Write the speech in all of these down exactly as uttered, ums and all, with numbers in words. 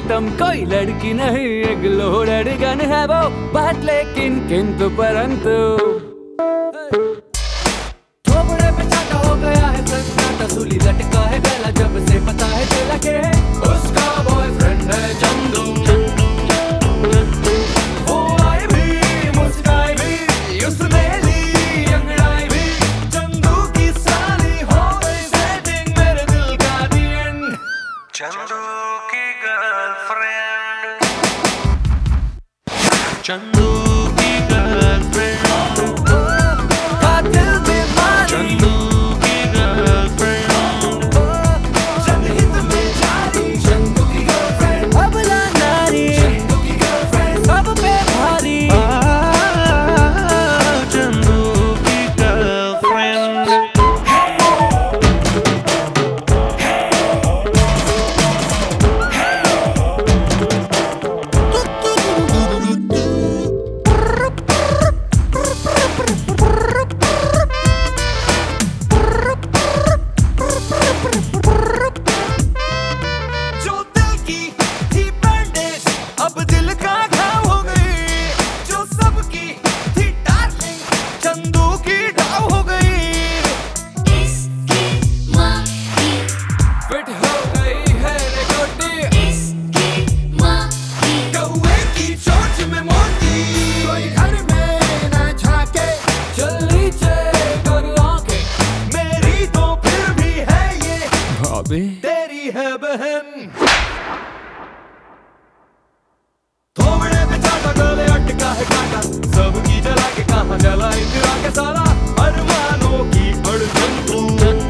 Item कोई लड़की नहीं, एक लोडेड गन है वो बात, लेकिन किंतु परंतु थोबड़े पे चाटा हो गया है सन्नाटा, सूली लटका है गला जब से पता है चला के उसका बॉयफ्रेंड है चंदू। वो आई भी मुस्काई भी उसने ली अंगड़ाई भी, चंदू की साली हो गई सेटिंग मेरे दिल का दी एंड। चंदू की गर्लफ्रेंड, चंदू की गर्लफ्रेंड, कातिल बीमारी चंदू की गर्लफ्रेंड, जनहित में जारी चंदू की गर्लफ्रेंड, अबला नारी चंदू की गर्लफ्रेंड, सब पे भारी चंदू की गर्लफ्रेंड। जो दिल की थी बैंडेज अब दिल का घाव हो गई, जो सबकी थी डार्लिंग चंदू की डाव हो गई। इसकी माँ की, फिट हो गई है रे गोटी इसकी माँ की, कौवे की चोंच में मोती, कोई घर में न झाके चल नीचे कर आंखें, मेरी तो फिर भी है ये भाभी तेरी है बहन। थोबड़े पे चाटा गले अटका है कांटा, सबकी जला के कहाँ जला इंदिरा के साला अरमानों की अड़चन तू।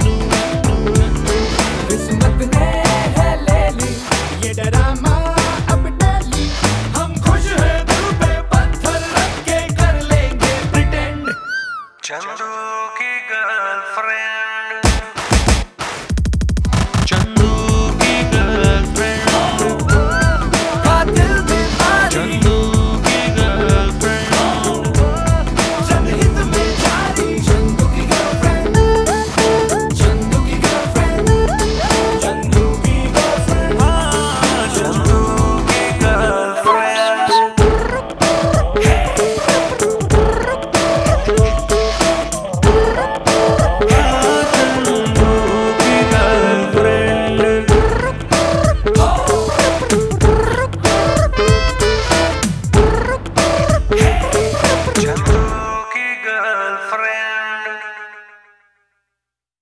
किस्मत ने है ले ली ये डरामा अब डेली, हम खुश हैं दिल पे पत्थर रख के कर लेंगे प्रिटेंड। चंदू की गर्लफ्रेंड।